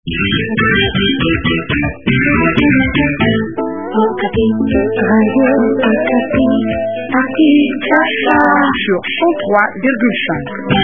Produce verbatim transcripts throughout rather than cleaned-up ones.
Okapi, Radio Okapi, sur cent trois virgule cinq.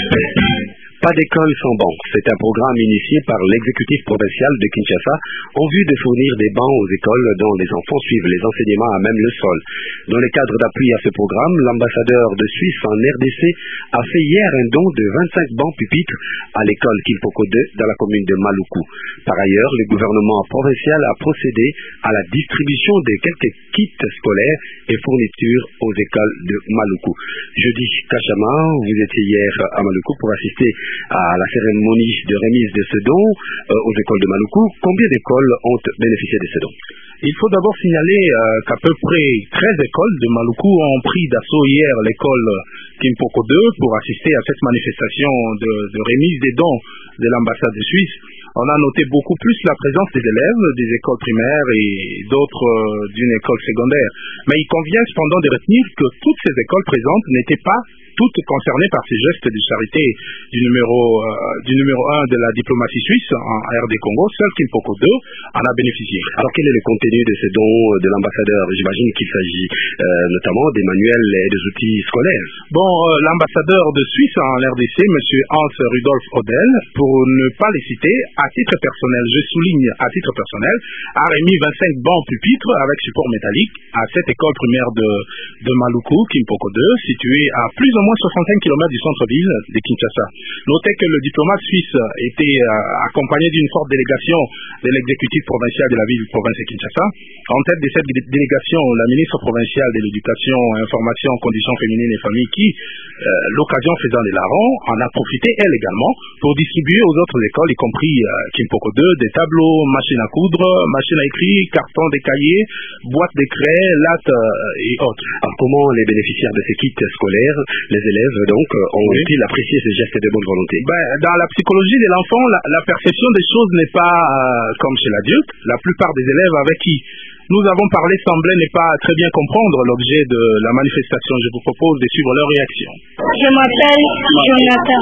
Pas d'école sans banc. C'est un programme initié par l'exécutif provincial de Kinshasa en vue de fournir des bancs aux écoles dont les enfants suivent les enseignements à même le sol. Dans le cadre d'appui à ce programme, l'ambassadeur de Suisse en R D C a fait hier un don de vingt-cinc bancs pupitres à l'école Kimpoko deux dans la commune de Maluku. Par ailleurs, le gouvernement provincial a procédé à la distribution de quelques kits scolaires et fournitures aux écoles de Maluku. Jeudi, Kachama, vous étiez hier à Maluku pour assister à la cérémonie de remise de ce don euh, aux écoles de Maluku. Combien d'écoles ont bénéficié de ce don? Il faut d'abord signaler euh, qu'à peu près treize écoles de Maluku ont pris d'assaut hier l'école Kimpoko deux pour assister à cette manifestation de, de remise des dons de l'ambassade de Suisse. On a noté beaucoup plus la présence des élèves des écoles primaires et d'autres euh, d'une école secondaire. Mais il convient cependant de retenir que toutes ces écoles présentes n'étaient pas toutes concernées par ces gestes de charité du numéro, euh, du numéro un de la diplomatie suisse en R D Congo. Seul Kimpoko deux en a bénéficié. Alors quel est le contenu de ce don de l'ambassadeur? J'imagine qu'il s'agit euh, notamment des manuels et des outils scolaires. Bon, euh, l'ambassadeur de Suisse en R D C, M. Hans Rudolf Odell, pour ne pas les citer, à titre personnel, je souligne à titre personnel, a remis vingt-cinc bancs pupitres avec support métallique à cette école primaire de, de Maluku, Kimpoko deux, située à plus ou moins soixante-cinq kilomètres du centre-ville de Kinshasa. Notez que le diplomate suisse était euh, accompagné d'une forte délégation de l'exécutif provincial de la ville province de Kinshasa. En tête de cette délégation, la ministre provinciale de l'Éducation, Information, Conditions féminines et familles qui, euh, l'occasion faisant des larrons, en a profité elle également pour distribuer aux autres écoles, y compris euh, Kimpoko deux, des tableaux, machines à coudre, machines à écrire, cartons, des cahiers, boîtes de craie, lattes euh, et autres. Alors comment les bénéficiaires de ces kits scolaires, les élèves donc, ont-ils oui. apprécié ce geste de bonne volonté? Ben, dans la psychologie de l'enfant, la, la perception des choses n'est pas euh, comme chez l'adulte. La plupart des élèves avec qui nous avons parlé semblaient ne pas très bien comprendre l'objet de la manifestation. Je vous propose de suivre leur réaction. Je m'appelle Jonathan.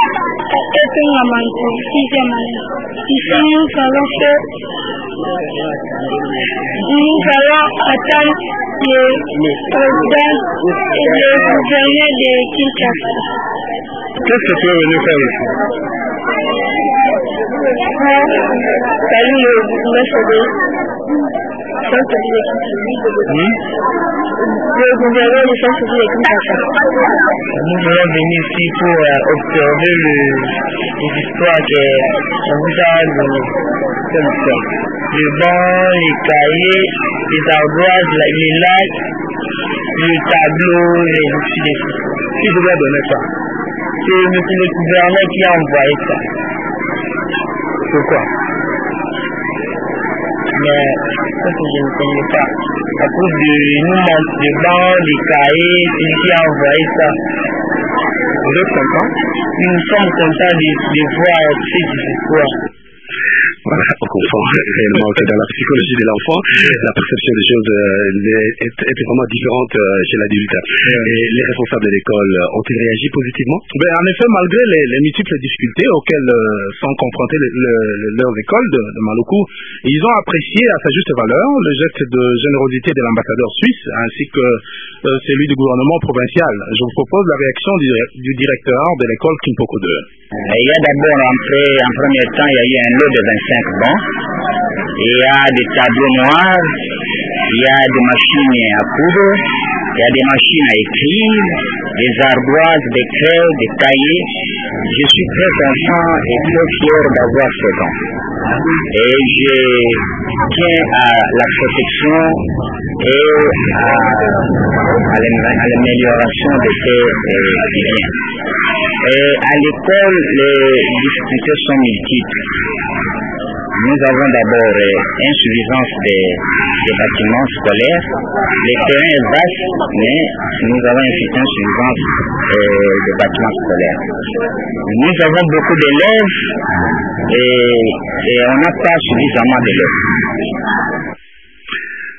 Et puis maman, sixième année. Ici, nous allons faire, nous allons attendre le président et le gouverneur de Kinshasa. Qu'est-ce que tu es venu faire ici? Salut le gouverneur. Hmm? Le gouverneur du centre de Kinshasa. Nous allons venir ici pour euh, observer le, les histoires qu'on vous a données. Le banc, les cahiers, les ardoises, les lacs, le tableau, les outils. Qui vous a donné ça? C'est monsieur le gouverneur qui a envoyé ça. Pourquoi? Mais ça que je ne connais pas. À cause de nous manque de bancs, des cahiers, c'est lui qui a envoyé ça. Vous êtes content? Nous sommes contents de, de voir ces histoires. Voilà, on comprend réellement que dans la psychologie de l'enfant, la perception des choses euh, est, est vraiment différente euh, chez l'adulte. Et les responsables de l'école ont-ils réagi positivement? Ben, en effet, malgré les, les multiples difficultés auxquelles euh, sont confrontées les, les, leurs écoles de, de Maluku, ils ont apprécié à sa juste valeur le geste de générosité de l'ambassadeur suisse ainsi que euh, celui du gouvernement provincial. Je vous propose la réaction du, du directeur de l'école Kimpoko deux. Il y a d'abord entré, en premier temps, il y a eu un lot de vingt-cinq bancs. Il y a des tableaux noirs, il y a des machines à coudre, il y a des machines à écrire, des ardoises, des craies, des cahiers. Je suis très content et très fier d'avoir ce don. Et je tiens à la protection et à, à l'amélioration de ces biens. Et à l'école, les difficultés sont multiples. Nous avons d'abord euh, insuffisance des, des bâtiments scolaires. Le terrain est vaste, mais nous avons une insuffisance euh, des bâtiments scolaires. Nous avons beaucoup d'élèves et, et on n'a pas suffisamment d'élèves.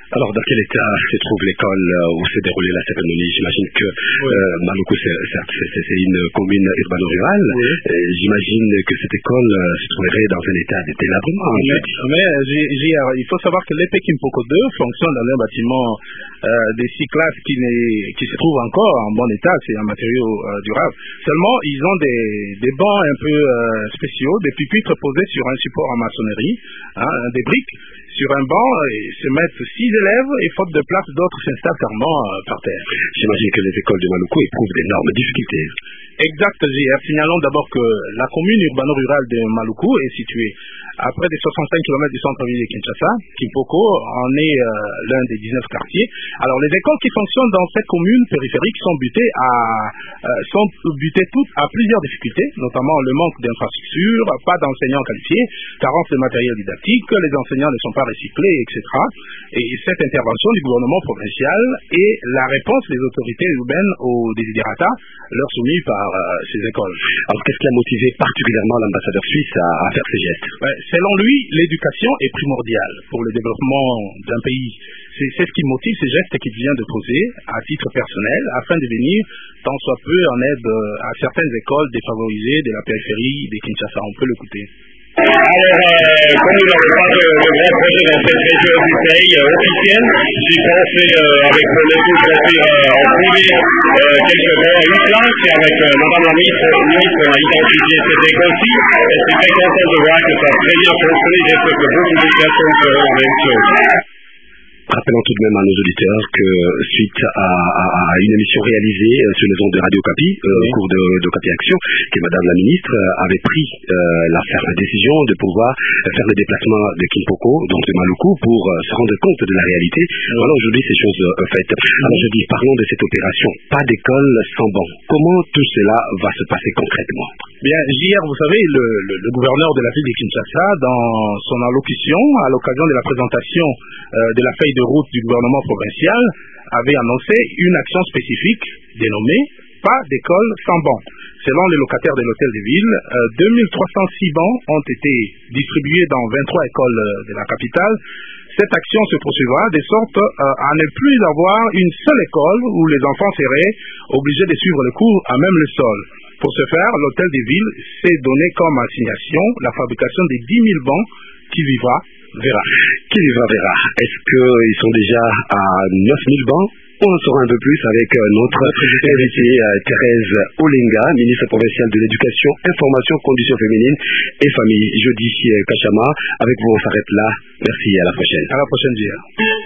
Alors, dans quel état se trouve l'école où s'est déroulée la cérémonie? J'imagine que oui. euh, Maluku, c'est, c'est, c'est une commune urbano-rurale. Oui. J'imagine que cette école se trouverait dans un état de délabrement. Mais, mais j'ai, j'ai, il faut savoir que l'E P Kimpoko deux fonctionne dans un bâtiment euh, des six classes qui, qui se trouve encore en bon état. C'est un matériau euh, durable. Seulement, ils ont des, des bancs un peu euh, spéciaux, des pupitres posés sur un support en maçonnerie, hein, des briques. Sur un banc, et se mettent six élèves et faute de place, d'autres s'installent carrément euh, par terre. J'imagine que les écoles de Maluku éprouvent d'énormes difficultés. Exact, J R. Signalons d'abord que la commune urbano-rurale de Maluku est située à près de soixante-cinq kilomètres du centre-ville de Kinshasa. Kimpoko en est euh, l'un des dix-neuf quartiers. Alors les écoles qui fonctionnent dans cette commune périphérique sont butées à euh, sont butées toutes à plusieurs difficultés, notamment le manque d'infrastructures, pas d'enseignants qualifiés, carence de matériel didactique, les enseignants ne sont pas recyclés, et cetera. Et cette intervention du gouvernement provincial est la réponse des autorités urbaines aux desiderata leur soumis par euh, ces écoles. Alors qu'est-ce qui a motivé particulièrement l'ambassadeur suisse à, à faire ces gestes? Ouais, selon lui, l'éducation est primordiale pour le développement d'un pays. C'est, c'est ce qui motive ces gestes qu'il vient de poser à titre personnel afin de venir tant soit peu en aide à certaines écoles défavorisées de la périphérie de Kinshasa. On peut l'écouter. Alors, euh, comme nous n'avons pas de, de grands projets dans cette région du pays euh, officielle, j'ai pensé euh, avec mon épouse construire euh, en privé euh, quelques bancs à une classe et avec euh, madame la ministre, ministre on a identifié cette école-ci et je suis très content de voir que ça a très bien fonctionné. J'espère que beaucoup d'éducations feront la même chose. Rappelons tout de même à nos auditeurs que suite à, à, à une émission réalisée sur les ondes de Radio Capi, euh, oui. au cours de, de Capi Action, que Madame la Ministre avait pris euh, la, la décision de pouvoir faire le déplacement de Kimpoko, donc de Maluku, pour euh, se rendre compte de la réalité. Oui. Voilà aujourd'hui ces choses euh, faites. Alors je dis, parlons de cette opération. Pas d'école sans banc. Comment tout cela va se passer concrètement? Bien, hier, vous savez, le, le, le gouverneur de la ville de Kinshasa, dans son allocution, à l'occasion de la présentation euh, de la feuille de route du gouvernement provincial, avait annoncé une action spécifique dénommée « Pas d'école sans banc ». Selon les locataires de l'hôtel de ville, euh, deux mille trois cent six bancs ont été distribués dans vingt-trois écoles de la capitale. Cette action se poursuivra de sorte euh, à ne plus avoir une seule école où les enfants seraient obligés de suivre les cours à même le sol. Pour ce faire, l'hôtel de ville s'est donné comme assignation la fabrication de dix mille bancs qui vivra verra. Qui vivra verra. Est-ce qu'ils sont déjà à neuf mille bancs? On en saura un peu plus avec notre invitée Thérèse Olenga, ministre provinciale de l'Éducation, Information, Conditions féminines et Famille. Jeudi, Kachama. Avec vous, on s'arrête là. Merci, à la prochaine. À la prochaine, Dia.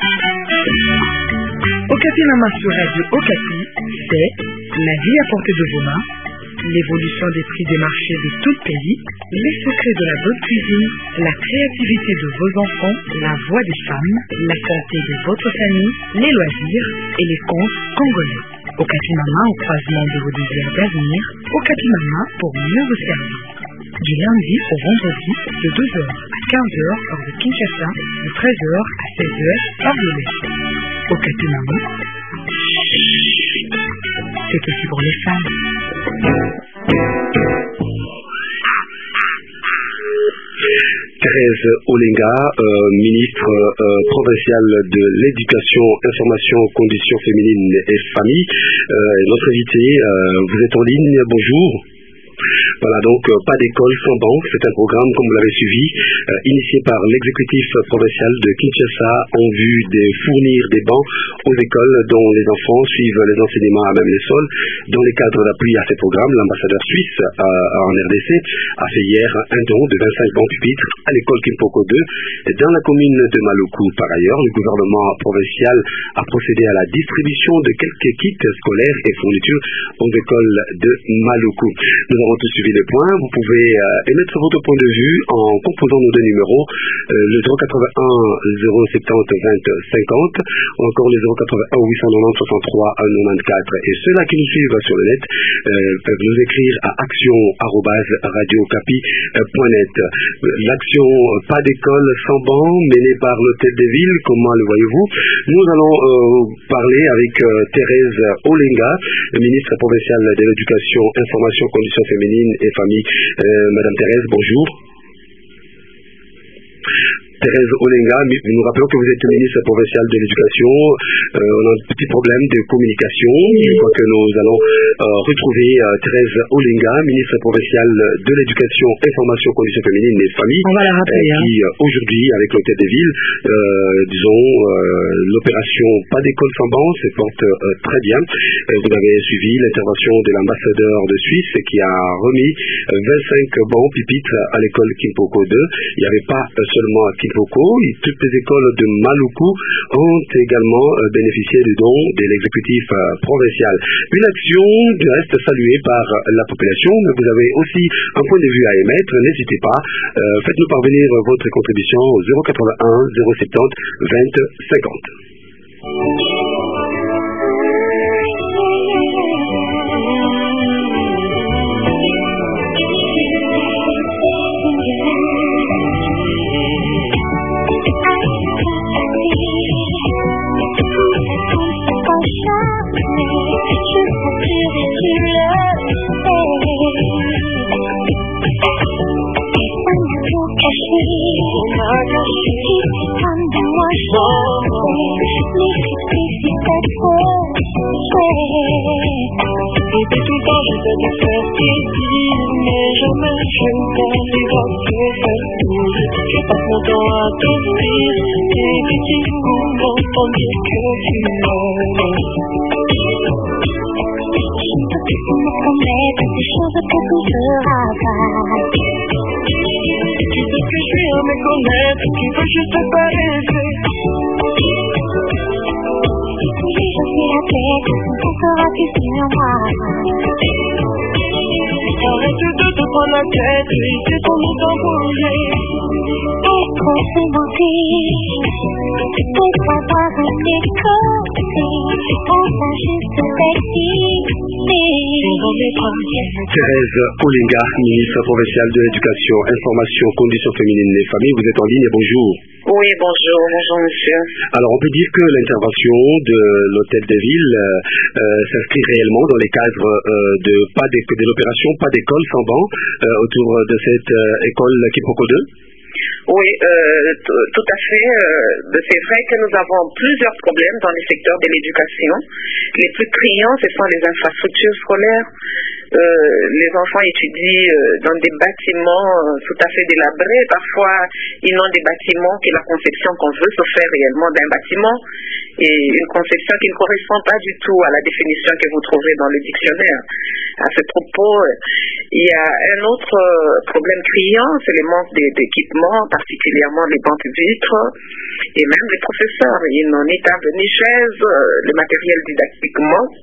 Okapi Mama sur Radio Okapi, c'est la vie à portée de vos mains, l'évolution des prix des marchés de tout le pays, les secrets de la bonne cuisine, la créativité de vos enfants, la voix des femmes, la santé de votre famille, les loisirs et les contes congolais. Okapi Mama au croisement de vos désirs d'avenir, Okapi Mama pour mieux vous servir. Du lundi au vendredi, de deux heures à quinze heures hors de Kinshasa, de treize heures à seize heures hors de l'Est. Okapi Mama, c'est aussi pour les femmes. Thérèse Olenga, euh, ministre euh, provinciale de l'Éducation, Information, Conditions féminines et Famille. Euh, notre invité, euh, vous êtes en ligne, bonjour. Voilà, donc euh, pas d'école sans banque, c'est un programme, comme vous l'avez suivi, euh, initié par l'exécutif provincial de Kinshasa en vue de fournir des bancs aux écoles dont les enfants suivent les enseignements à même les sols. Dans les cadres d'appui à ces programmes, l'ambassadeur suisse euh, en R D C a fait hier un don de vingt-cinq bancs pupitres à l'école Kimpoko deux dans la commune de Maluku. Par ailleurs, le gouvernement provincial a procédé à la distribution de quelques kits scolaires et fournitures aux écoles de Maluku. Nous avons tous suivi le point. Vous pouvez euh, émettre votre point de vue en composant nos deux numéros, euh, le zéro quatre-vingt-un zéro soixante-dix vingt cinquante ou encore le zéro quatre-vingt-un huit cent quatre-vingt-dix soixante-trois quatre-vingt-quatre. Et ceux-là qui nous suivent sur le net euh, peuvent nous écrire à action arobase radiocapi point net. L'action pas d'école sans banc menée par l'hôtel des villes, comment le voyez-vous? Nous allons euh, parler avec euh, Thérèse Olenga, ministre provinciale de l'Éducation, Information, Conditions féminines et Famille. Euh, Madame Thérèse, bonjour. Thérèse Olenga, nous rappelons que vous êtes ministre provincial de l'éducation. Euh, on a un petit problème de communication. Je crois que nous allons euh, retrouver euh, Thérèse Olenga, ministre provinciale de l'éducation, information, conditions féminines et familles. On va la rappeler, euh, qui hein. aujourd'hui, avec l'hôtel des villes, euh, disons, euh, l'opération Pas d'école sans banc se porte euh, très bien. Euh, vous avez suivi l'intervention de l'ambassadeur de Suisse qui a remis vingt-cinq bancs pupitres à l'école Kimpoko deux. Il n'y avait pas seulement à Kimpoko, toutes les écoles de Maluku ont également euh, bénéficié du don de l'exécutif euh, provincial. Une action du reste saluée par la population, mais vous avez aussi un point de vue à émettre. N'hésitez pas, euh, faites-nous parvenir votre contribution au zéro quatre-vingt-un zéro soixante vingt cinquante. Thérèse Olenga, ministre provinciale de l'éducation, information, conditions féminines et familles, vous êtes en ligne, bonjour. Oui, bonjour, bonjour monsieur. Alors on peut dire que l'intervention de l'hôtel de ville euh, euh, s'inscrit réellement dans les cadres euh, de, pas de, de l'opération Pas d'école sans banc euh, autour de cette euh, école Kimpoko deux. Oui, euh, tout à fait. Euh, c'est vrai que nous avons plusieurs problèmes dans les secteurs de l'éducation. Les plus criants, ce sont les infrastructures scolaires. Euh, les enfants étudient euh, dans des bâtiments euh, tout à fait délabrés. Parfois, ils n'ont des bâtiments que la conception qu'on veut se faire réellement d'un bâtiment et une conception qui ne correspond pas du tout à la définition que vous trouvez dans le dictionnaire. À ce propos, il y a un autre problème criant, c'est le manque d'équipements, particulièrement les bancs pupitres et même les professeurs. Ils n'ont ni table ni chaise, le matériel didactique manque.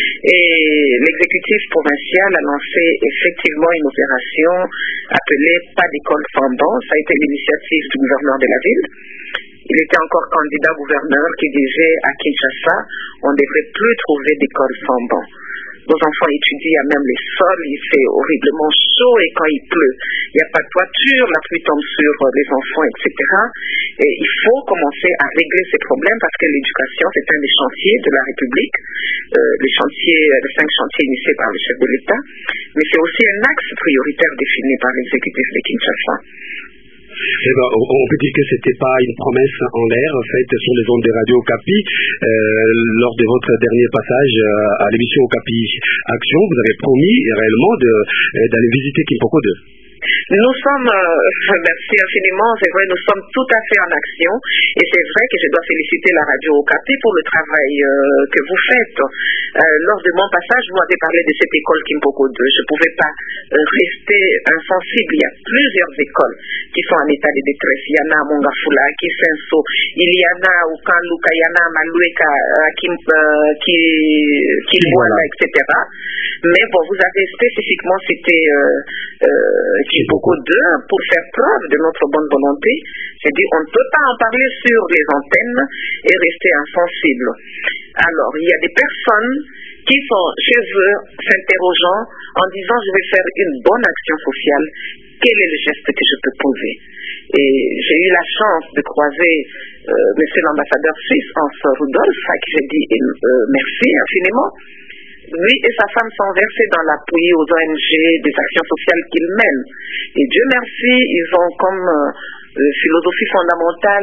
Et l'exécutif provincial a lancé effectivement une opération appelée Pas d'école sans banc. Ça a été l'initiative du gouverneur de la ville. Il était encore candidat gouverneur qui disait à Kinshasa, on ne devrait plus trouver d'école sans banc. Nos enfants étudient à même les sols, il fait horriblement chaud et quand il pleut, il n'y a pas de toiture, la pluie tombe sur les enfants, et cetera. Et il faut commencer à régler ces problèmes parce que l'éducation, c'est un des chantiers de la République, euh, les chantiers, les cinq chantiers initiés par le chef de l'État, mais c'est aussi un axe prioritaire défini par l'exécutif de Kinshasa. Eh ben, on peut dire que c'était pas une promesse en l'air faite sur les ondes de Radio Okapi. Euh, lors de votre dernier passage à l'émission Okapi Action, vous avez promis réellement de, d'aller visiter Kimpoko deux. Nous sommes, euh, merci infiniment, c'est vrai, nous sommes tout à fait en action et c'est vrai que je dois féliciter la radio Okapi pour le travail euh, que vous faites. Euh, lors de mon passage, vous m'avez parlé de cette école Kimpoko deux. Je ne pouvais pas euh, rester insensible. Il y a plusieurs écoles qui sont en état de détresse. Il y en a à Mongafula, à Kisenso, il y en a à Ukanluka, il y en a à Malueka, à Kimboala, et cetera. Mais bon, vous avez spécifiquement cité euh, euh, Kimpoko deux pour faire preuve de notre bonne volonté. C'est dit, on ne peut pas en parler sur les antennes et rester insensible. Alors, il y a des personnes qui sont chez eux s'interrogeant en disant, je vais faire une bonne action sociale. Quel est le geste que je peux poser? Et j'ai eu la chance de croiser euh, monsieur l'ambassadeur suisse, Hans Rudolf, à qui j'ai dit euh, merci infiniment. Lui et sa femme sont versés dans l'appui aux O N G, des actions sociales qu'ils mènent. Et Dieu merci, ils ont comme euh, euh, philosophie fondamentale,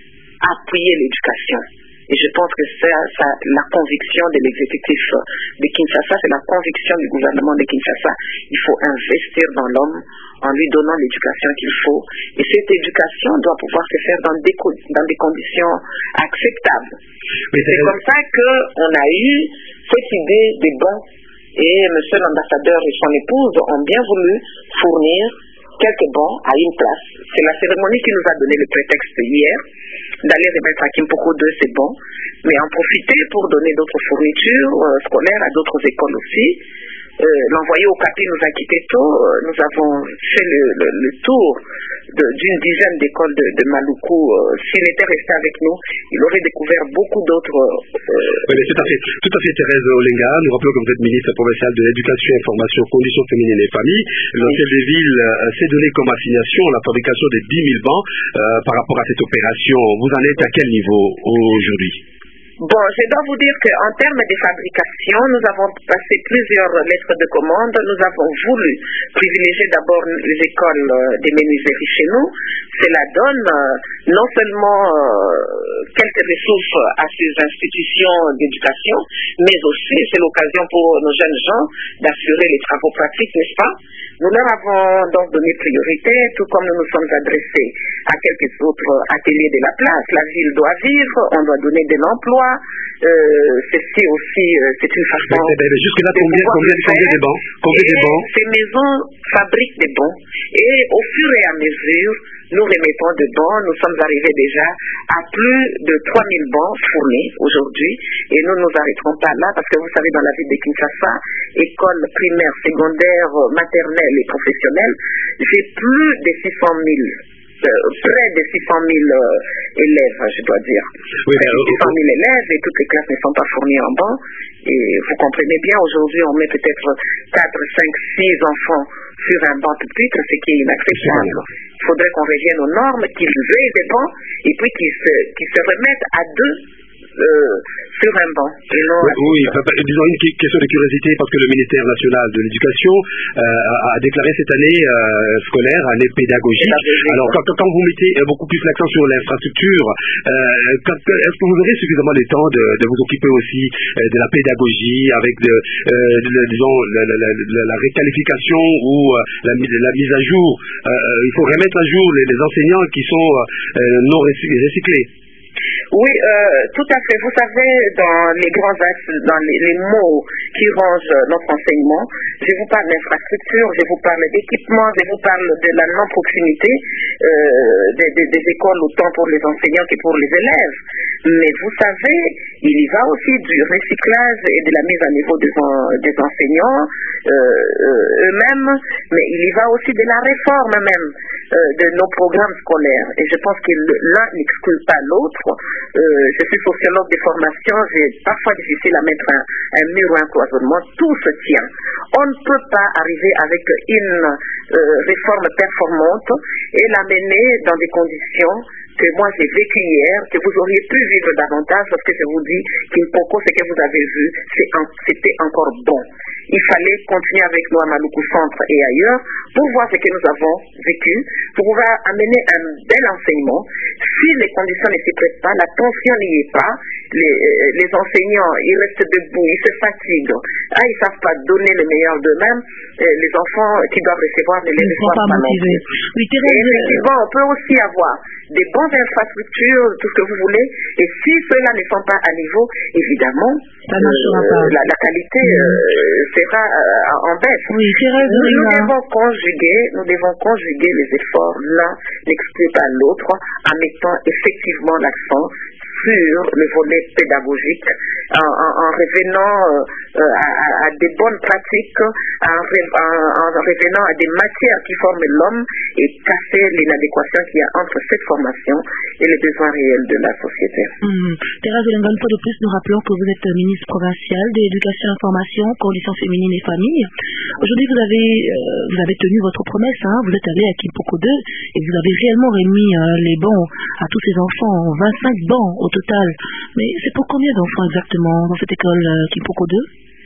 appuyer l'éducation. Et je pense que c'est ça, la conviction de l'exécutif de Kinshasa, c'est la conviction du gouvernement de Kinshasa. Il faut investir dans l'homme en lui donnant l'éducation qu'il faut. Et cette éducation doit pouvoir se faire dans des, dans des conditions acceptables. Mais c'est comme ça qu'on a eu cette idée des bons. Et monsieur l'ambassadeur et son épouse ont bien voulu fournir quelques bons à une place. C'est la cérémonie qui nous a donné le prétexte hier d'aller remettre à Kimpoko deux ces bons, mais en profiter pour donner d'autres fournitures euh, scolaires à d'autres écoles aussi. Euh, L'envoyé au Capi nous a quittés tôt. Euh, nous avons fait le, le, le tour d'une dizaine d'écoles de, de Maluku. Euh, S'il était resté avec nous, il aurait découvert beaucoup d'autres... Euh, oui, mais tout à fait, tout à fait, Thérèse Olenga. Nous rappelons que vous êtes ministre provinciale de l'Éducation, Information, Conditions féminines et familles. L'hôtel des villes euh, s'est donné comme assignation la fabrication de dix mille bancs euh, par rapport à cette opération. Vous en êtes à quel niveau aujourd'hui? Bon, je dois vous dire qu'en termes de fabrication, nous avons passé plusieurs lettres de commande. Nous avons voulu privilégier d'abord les écoles des menuiseries chez nous. Cela donne euh, non seulement euh, quelques ressources à ces institutions d'éducation, mais aussi c'est l'occasion pour nos jeunes gens d'assurer les travaux pratiques, n'est-ce pas? Nous leur avons donc donné priorité, tout comme nous nous sommes adressés à quelques autres ateliers de la place. La ville doit vivre, on doit donner de l'emploi. Euh, ceci aussi, euh, c'est une façon... Mais, mais, mais jusque-là, combien, combien, combien de bancs, combien de bancs? Ces maisons fabriquent des bons. Et au fur et à mesure, nous remettons de bons. Nous sommes arrivés déjà à plus de trois mille bons fournis aujourd'hui. Et nous ne nous arrêterons pas là parce que vous savez, dans la ville de Kinshasa, école primaire, secondaire, maternelle et professionnelle, j'ai plus de six cent mille. Euh, près de six cent mille euh, élèves, je dois dire. Oui, près de six cent mille élèves et toutes les classes ne sont pas fournies en banc. Et vous comprenez bien, aujourd'hui, on met peut-être quatre, cinq, six enfants sur un banc pupitre, ce qui est inacceptable. Il faudrait qu'on revienne aux normes, qu'ils veillent des bancs et puis qu'ils se, qu'ils se remettent à deux Euh, sur un banc. Oui, oui, disons une question de curiosité parce que le ministère national de l'éducation euh, a déclaré cette année euh, scolaire, année pédagogique. Alors quand, quand vous mettez beaucoup plus l'accent sur l'infrastructure, euh, est-ce que vous aurez suffisamment de temps de, de vous occuper aussi euh, de la pédagogie avec de, euh, de, disons la, la, la, la réqualification ou euh, la, la mise à jour? euh, Il faut remettre à jour les, les enseignants qui sont euh, non recyclés. Oui, euh, tout à fait. Vous savez, dans les grands axes, dans les, les mots qui rangent notre enseignement, je vous parle d'infrastructure, je vous parle d'équipement, je vous parle de la non-proximité euh, des, des, des écoles, autant pour les enseignants que pour les élèves. Mais vous savez, il y va aussi du recyclage et de la mise à niveau des, des enseignants euh, euh, eux-mêmes, mais il y va aussi de la réforme même euh, de nos programmes scolaires. Et je pense que l'un n'exclut pas l'autre. Euh, je suis sociologue de formation, j'ai parfois difficile à mettre un, un mur ou un cloisonnement, tout se tient. On ne peut pas arriver avec une euh, réforme performante et la mener dans des conditions que moi j'ai vécu hier, que vous auriez pu vivre davantage, parce que je vous dis qu'Impoko, ce que vous avez vu, c'était encore bon. Il fallait continuer avec nous à Maluku Centre et ailleurs pour voir ce que nous avons vécu, pour pouvoir amener un bel enseignement. Si les conditions ne s'y prêtent pas, la tension n'y est pas, les, les enseignants, ils restent debout, ils se fatiguent. Ah, ils ne savent pas donner le meilleur d'eux-mêmes. Les enfants qui doivent recevoir ne les reçoivent pas non plus. Oui, effectivement, on peut aussi avoir des bonnes infrastructures, tout ce que vous voulez, et si ceux-là ne sont pas à niveau, évidemment, euh, la, la qualité euh, sera euh, en baisse. Oui, Thérèse, nous, nous devons conjuguer, nous devons conjuguer les efforts, l'un n'exclut pas l'autre, en mettant effectivement l'accent sur le volet pédagogique, en, en, en revenant euh, à, à des bonnes pratiques, en, en, en revenant à des matières qui forment l'homme et casser l'inadéquation qu'il y a entre cette formation et les besoins réels de la société. Mmh. Thérèse Olenga, une fois de plus, nous rappelons que vous êtes ministre provinciale de l'Éducation, Information, Conditions féminines et familles. Aujourd'hui, vous avez, euh, vous avez tenu votre promesse, hein, vous êtes allé à Kimpoko deux et vous avez réellement remis euh, les bons à tous ces enfants, vingt-cinq bons au total. Mais c'est pour combien d'enfants exactement dans cette école euh, Kimpoko deux?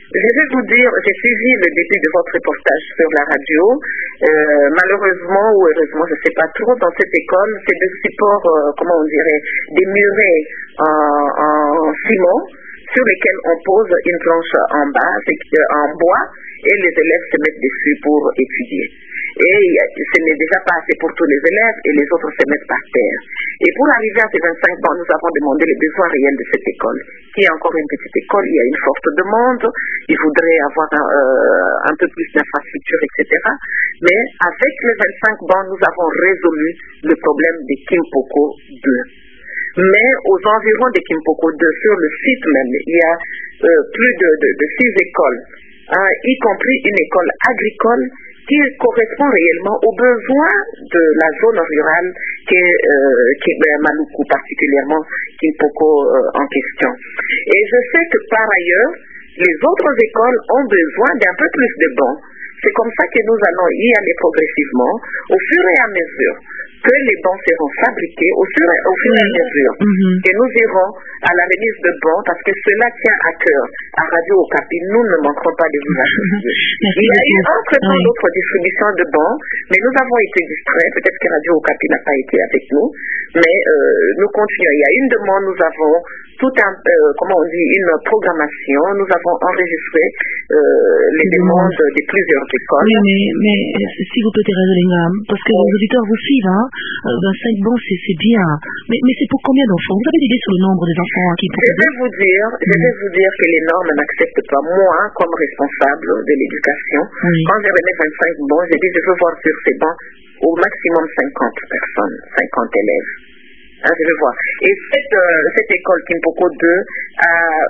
Je vais vous dire, j'ai suivi le début de votre reportage sur la radio. Euh, malheureusement ou heureusement, je ne sais pas trop, dans cette école, c'est des supports, euh, comment on dirait, des murets en, en ciment sur lesquels on pose une planche en bas, en bois, et les élèves se mettent dessus pour étudier. Et ce n'est déjà pas assez pour tous les élèves et les autres se mettent par terre. Et pour arriver à ces vingt-cinq ans, nous avons demandé les besoins réels de cette école, qui est encore une petite école, il y a une forte demande, il faudrait avoir un, euh, un peu plus d'infrastructures, et cetera. Mais avec les vingt-cinq bancs, nous avons résolu le problème des Kimpoko deux. Mais aux environs des Kimpoko deux, sur le site même, il y a euh, plus de, de, de six écoles, hein, y compris une école agricole qui correspond réellement aux besoins de la zone rurale qui est, euh, qui est ben, Maluku, particulièrement Kimpoko euh, en question. Et je sais que par ailleurs, les autres écoles ont besoin d'un peu plus de bancs. C'est comme ça que nous allons y aller progressivement, au fur et à mesure que les bancs seront fabriqués, au fur et, au fur et à mesure mm-hmm. que nous irons à la remise de bancs, parce que cela tient à cœur à Radio Okapi. Nous ne manquerons pas de vous associer. Il y a eu entre-temps oui. d'autres distributions de bancs, mais nous avons été distraits. Peut-être que Radio Okapi n'a pas été avec nous, mais euh, nous continuons. Il y a une demande, nous avons tout un, euh, comment on dit, une programmation. Nous avons enregistré euh, les demandes de plusieurs écoles. Oui, mais, mais si vous peut-être Lingam, parce que oui. les auditeurs vous suivent, hein, vingt-cinq bancs, c'est bien. Mais, mais c'est pour combien d'enfants? Vous avez des idées sur le nombre des enfants qui Je vais vous dire, je vais vous dire que les normes n'acceptent pas. Moi, comme responsable de l'éducation, oui. quand j'ai remis vingt-cinq bancs, j'ai dit je veux voir sur ces bancs au maximum cinquante personnes, cinquante élèves. Hein, je vais voir. Et cette, euh, cette école Kimpoko deux a,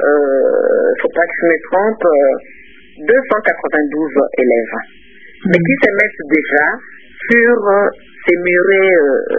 euh, faut pas que je me trompe, euh, deux cent quatre-vingt-douze élèves, mmh. mais qui se mettent déjà sur euh, ces murets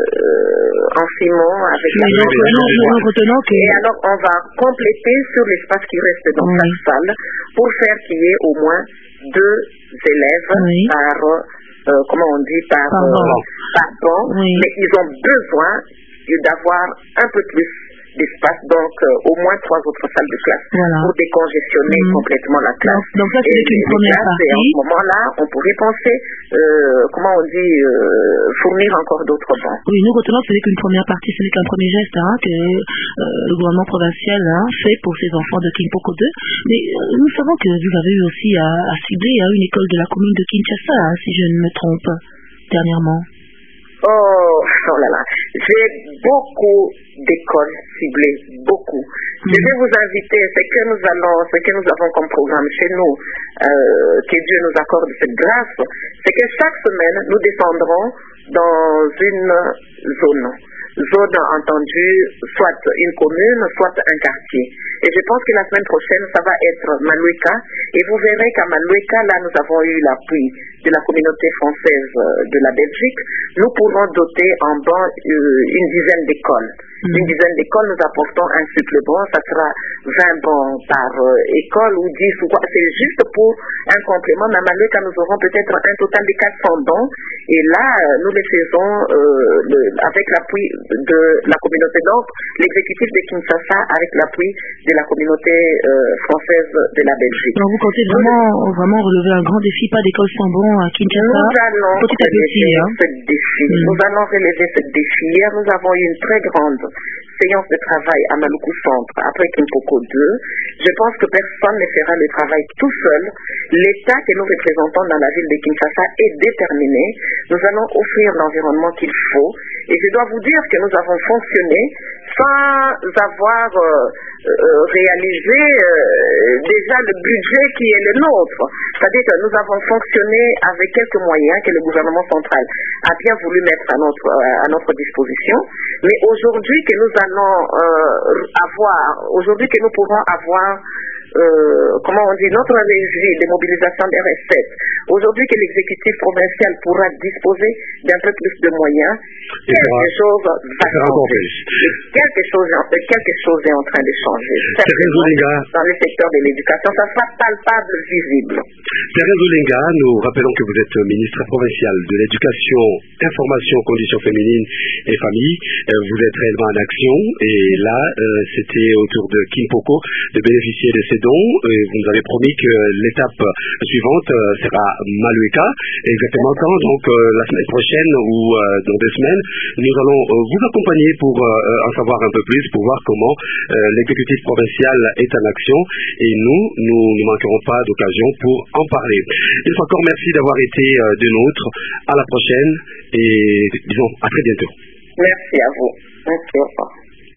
euh, en ciment avec la planche. Et alors on va compléter sur l'espace qui reste dans oui. chaque salle pour faire qu'il y ait au moins deux élèves oui. par, euh, comment on dit, par, par banc. Euh, par banc. Oui. Mais ils ont besoin d'avoir un peu plus d'espace, donc euh, au moins trois autres salles de classe voilà. pour décongestionner mmh. complètement la classe. Donc, donc ça, c'est une première classes, partie. Et en ce moment-là, on pourrait penser, euh, comment on dit, euh, fournir encore d'autres bancs. Oui, nous retenons que ce n'est qu'une première partie, ce n'est qu'un premier geste hein, que euh, le gouvernement provincial hein, fait pour ses enfants de Kimpoko deux. Mais euh, nous savons que vous avez eu aussi à, à cibler hein, une école de la commune de Kinshasa, hein, si je ne me trompe, dernièrement. Oh, oh là là, j'ai beaucoup d'écoles ciblées, beaucoup. Mm. Je vais vous inviter, ce que nous allons, ce que nous avons comme programme chez nous, euh, que Dieu nous accorde cette grâce, c'est que chaque semaine, nous descendrons dans une zone. Zone entendue, soit une commune, soit un quartier. Et je pense que la semaine prochaine, ça va être Malouika. Et vous verrez qu'à Malouika, là, nous avons eu l'appui de la communauté française de la Belgique. Nous pourrons doter en banc euh, une dizaine d'écoles. Mmh. Une dizaine d'écoles, nous apportons un supplément. Ça sera vingt bancs par euh, école ou dix ou quoi. C'est juste pour un complément. Mais à Malouika, nous aurons peut-être un total de quatre cents bancs. Et là, nous les faisons euh, le, avec l'appui de la communauté. Donc, l'exécutif de Kinshasa avec l'appui de la communauté euh, française de la Belgique. Donc, vous comptez vraiment, vraiment relever un grand défi, pas d'école sans bon à Kinshasa? Nous allons petit à petit, hein. ce défi. Mmh. Nous allons relever ce défi. Hier, nous avons eu une très grande séance de travail à Maluku Centre, après Kimpoko deux. Je pense que personne ne fera le travail tout seul. L'État que nous représentons dans la ville de Kinshasa est déterminé. Nous allons offrir l'environnement qu'il faut. Et je dois vous dire que nous avons fonctionné sans avoir euh, euh, réalisé euh, déjà le budget qui est le nôtre. C'est-à-dire que nous avons fonctionné avec quelques moyens que le gouvernement central a bien voulu mettre à notre, euh, à notre disposition. Mais aujourd'hui que nous allons euh, avoir, aujourd'hui que nous pourrons avoir Euh, comment on dit, notre régie de mobilisation des recettes Aujourd'hui que l'exécutif provincial pourra disposer d'un peu plus de moyens, Et quelque fera- chose va fera encore changer. plus. Et Quelque chose, est- quelque chose est en train de changer. Thérèse Olinga, Dans le secteur de l'éducation, ça sera palpable, visible. Thérèse Olinga, nous rappelons que vous êtes ministre provincial de l'éducation, information, conditions féminines et famille. Euh, Vous êtes réellement en action et là, euh, c'était au tour de Kimpoko de bénéficier de ces dons. Et vous nous avez promis que l'étape suivante euh, sera Malueka. Exactement quand, donc euh, la semaine prochaine ou euh, dans deux semaines, nous allons euh, vous accompagner pour euh, en savoir un peu plus, pour voir comment euh, l'exécutif provincial est en action. Et nous, nous ne manquerons pas d'occasion pour en parler. Une fois encore, merci d'avoir été euh, de nôtres. À la prochaine et disons à très bientôt. Merci à vous. Merci, au revoir.